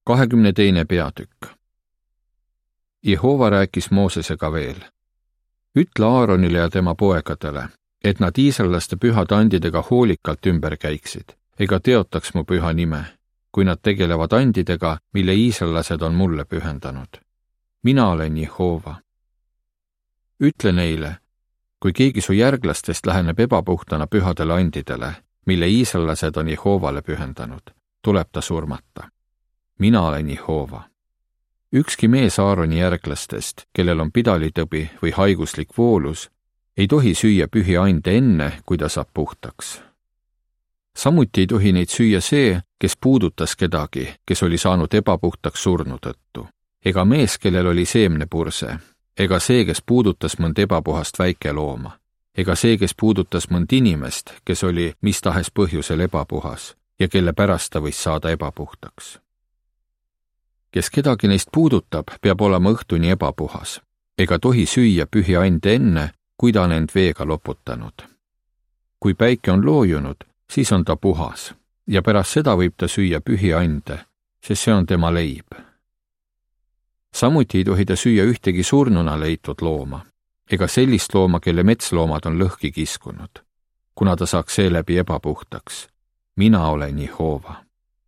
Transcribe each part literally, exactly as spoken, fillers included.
kahekümne teine peatükk. Jehova rääkis Moosesega veel. Ütle Aaronile ja tema poegadele, et nad iisraelaste pühade andidega hoolikalt ümber käiksid, ega teotaks mu püha nime, kui nad tegelevad andidega, mille iisraelased on mulle pühendanud. Mina olen Jehova. Ütle neile, kui keegi su järglastest läheneb ebapuhtana pühadele andidele, mille iisraelased on Jehovale pühendanud, tuleb ta surmata. Mina olen Jehova. Ükski mees Aaroni järglastest, kellel on pidalitõbi või haiguslik voolus, ei tohi süüa pühi ande enne, kui ta saab puhtaks. Samuti ei tohi neid süüa see, kes puudutas kedagi, kes oli saanud ebapuhtaks surnu tõttu, ega mees, kellel oli seemnepurse, ega see, kes puudutas mõnd ebapuhast väikelooma, ega see, kes puudutas mõnd inimest, kes oli mis tahes põhjusel ebapuhas ja kelle pärast ta võis saada ebapuhtaks. Kes kedagi neist puudutab, peab olema õhtuni ebapuhas, ega tohi süüa pühi ande enne, kui ta on end veega loputanud. Kui päike on loojunud, siis on ta puhas ja pärast seda võib ta süüa pühi ande, sest see on tema leib. Samuti ei tohi ta süüa ühtegi surnuna leitud looma, ega sellist looma, kelle metsloomad on lõhki kiskunud, kuna ta saaks seeläbi ebapuhtaks. Mina olen Jehova.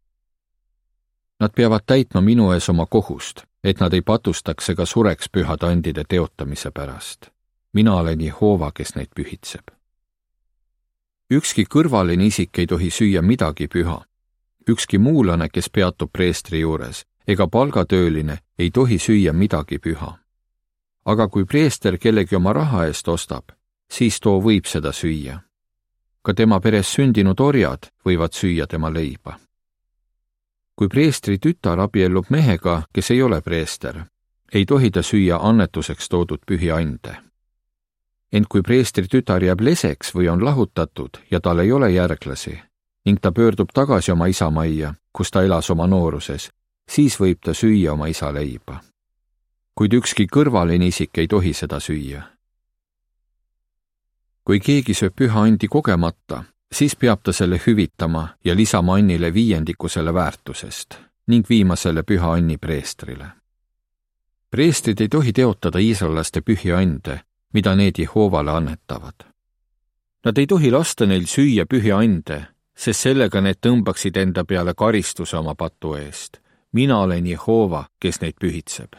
Nad peavad täitma minu ees oma kohust, et nad ei patustaks ega sureks pühade andide teotamise pärast. Mina olen Jehova, kes neid pühitseb. Ükski kõrvaline isik ei tohi süüa midagi püha. Ükski muulane, kes peatub preestri juures, ega palgatööline ei tohi süüa midagi püha. Aga kui preester kellegi oma raha eest ostab, siis too võib seda süüa. Ka tema peres sündinud orjad võivad süüa tema leiba. Kui preestri tütar abiellub mehega, kes ei ole preester, ei tohi ta süüa annetuseks toodud pühi ande. Ent kui preestri tütar jääb leseks või on lahutatud ja tal ei ole järglasi ning ta pöördub tagasi oma isa majja, kus ta elas oma nooruses, siis võib ta süüa oma isa leiba. Kuid ükski kõrvaline isik ei tohi seda süüa. Kui keegi sööb püha andi kogemata, siis peab ta selle hüvitama ja lisama annile viiendiku selle väärtusest ning viima selle püha anni preestrile. Preestrid ei tohi teotada iisraelaste pühi ande, mida need Jehovale annetavad. Nad ei tohi lasta neil süüa pühi ande, sest sellega need tõmbaksid enda peale karistuse oma patu eest. Mina olen Jehova, kes neid pühitseb.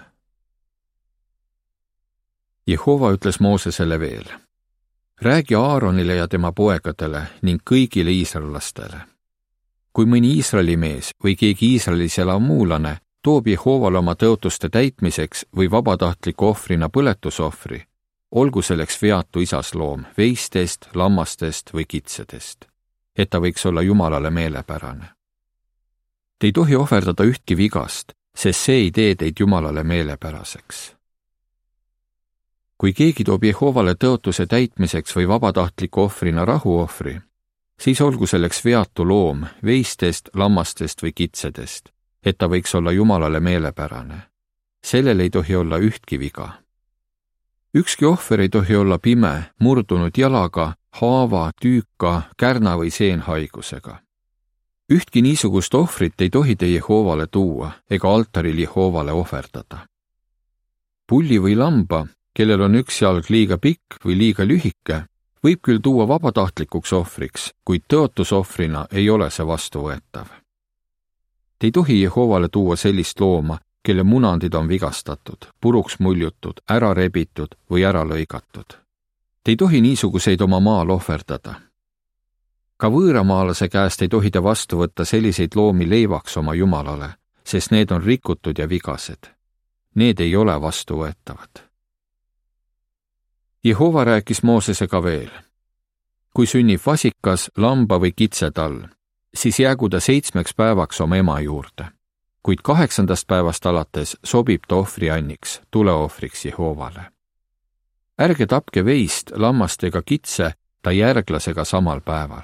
Jehova ütles Moosesele veel. Räägi Aaronile ja tema poegadele ning kõigile iisraelastele. Kui mõni Iisraeli mees või keegi Iisraelis elav muulane toob Jehovale oma tõotuste täitmiseks või vabatahtliku ohvrina põletusohvri, olgu selleks veatu isasloom veistest, lammastest või kitsedest, et ta võiks olla Jumalale meelepärane. Te ei tohi ohverdada ühtki vigast, sest see ei tee teid Jumalale meelepäraseks. Kui keegi toob Jehovale tõotuse täitmiseks või vabatahtliku ohvrina rahuohvri, siis olgu selleks veatu loom veistest, lammastest või kitsedest, et ta võiks olla Jumalale meelepärane. Sellel ei tohi olla ühtki viga. Ükski ohver ei tohi olla pime, murdunud jalaga, haava, tüüka, kärna või seenhaigusega. Ühtki niisugust ohvrit ei tohi te Jehovale tuua ega altaril Jehovale ohverdada. Pulli või lamba, kellel on üks jalg liiga pikk või liiga lühike, võib küll tuua vabatahtlikuks ohvriks, kuid tõotusohvrina ei ole see vastuvõetav. Te ei tohi Jehovale tuua sellist looma, kelle munandid on vigastatud, puruks muljutud, ära rebitud või ära lõigatud. Te ei tohi niisuguseid oma maal ohverdada. Ka võõramaalase käest ei tohi te vastu võtta selliseid loomi leivaks oma Jumalale, sest need on rikutud ja vigased. Need ei ole vastuvõetavad. Jehova rääkis Moosesega veel. Kui sünnib vasikas, lamba või kitsetall, siis jäägu ta seitsmeks päevaks oma ema juurde, kuid kaheksandast päevast alates sobib ta ohvrianniks, tuleohvriks Jehovale. Ärge tapke veist, lammast ega kitse ta järglasega samal päeval.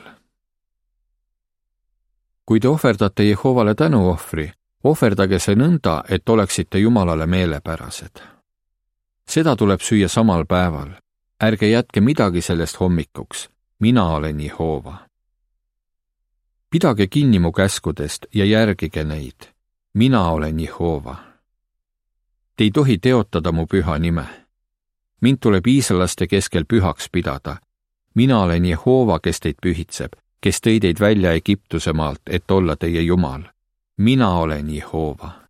Kui te ohverdate Jehovale tänuohvri, ohverdage see nõnda, et oleksite Jumalale meelepärased. Seda tuleb süüa samal päeval. Ärge jätke midagi sellest hommikuks. Mina olen Jehova. Pidage kinni mu käskudest ja järgige neid. mina olen Jehova. Te ei tohi teotada mu püha nime. Mind tuleb iisraelaste keskel pühaks pidada. Mina olen Jehova, kes teid pühitseb, kes tõi teid välja Egiptuse maalt, et olla teie Jumal. Mina olen Jehova.